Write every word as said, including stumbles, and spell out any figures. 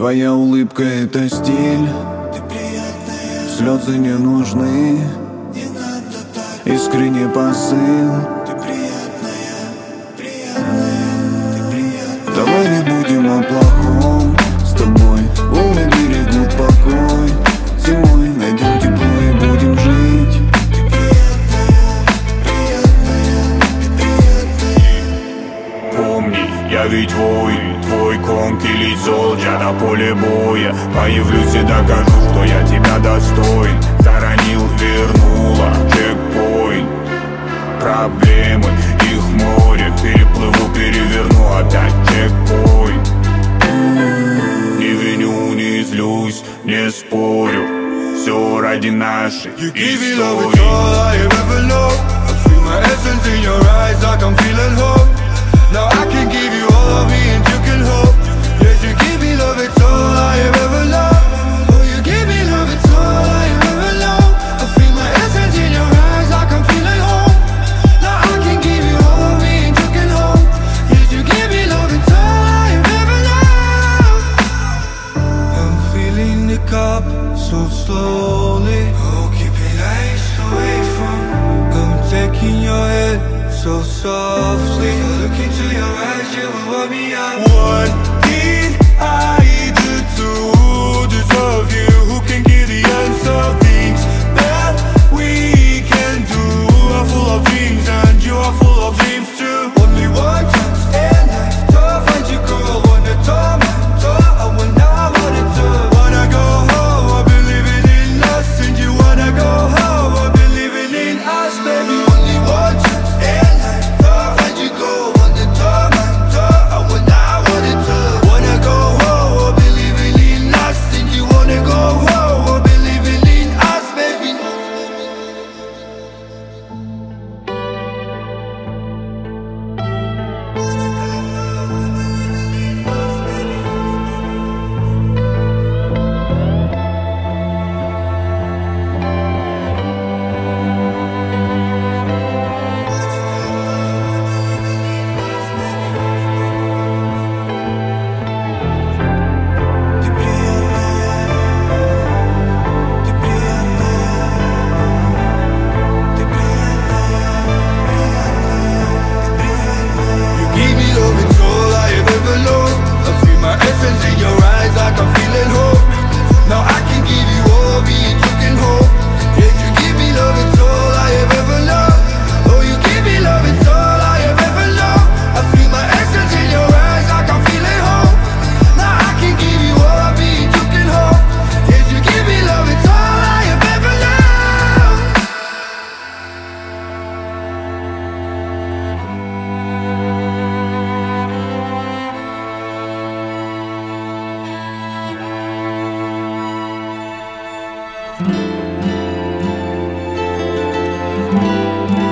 Твоя улыбка — это стиль, ты приятная, слезы не нужны, не надо так. искренний посыл. Ты приятная, приятная, ты приятная. Давай не будем о плохом с тобой. Волны берегут покой. Зимой найдем тепло и будем жить. Ты приятная, приятная, ты приятная. Помни, я ведь воин, твой конкий солдат на поле боя. Появлюсь и докажу, что я тебя достоин. Заронил, вернула, чекпоинт. Проблемы, их море. Переплыву, переверну, опять чекпоинт. Не виню, не злюсь, не спорю. Все ради нашей You give me love, it's истории. all I have ever known. I feel my essence in your eyes, like I'm feeling hope. Now I can give you all of me and you can hope. Yes, you give me love, it's all I have ever known. Oh, you give me love, it's all I have ever known. I feel my essence in your eyes, like I'm feeling hope. Now I can give you all of me and you can hope. Yes, you give me love, it's all I have ever known. I'm feeling the cup so slowly. Oh, keep it ice away from. I'm taking your head so softly. If I look into your eyes, you will warm me up. What did I do to deserve you? Who can give the answer? Things that we can do are full of dreams, and you are full of dreams too. Only one chance in life to find you, girl. Wanna turn my door, I will not want it to. Wanna go home, I've been living in us, and you wanna go home, I've been living in us, baby. Only one chance in life to find you, girl. Wanna turn my door, I will not want it to. Wanna go home, I've been living in us, and you wanna go home, I've been living in us, baby. Ты приятная, ты приятная, ты приятная, приятная, ты приятная. You give me love, it's all I have ever known. I feel my essence in your eyes, like I'm feeling hope. Now I can give you all me and you can hope. Yes, you give me love, it's all I have ever known. Oh, you give me love, it's all I have ever known. I feel my essence in your eyes, like I'm feeling hope. Now I can give you all me and you can hope. Yes, you give me love, it's all I have ever known. Thank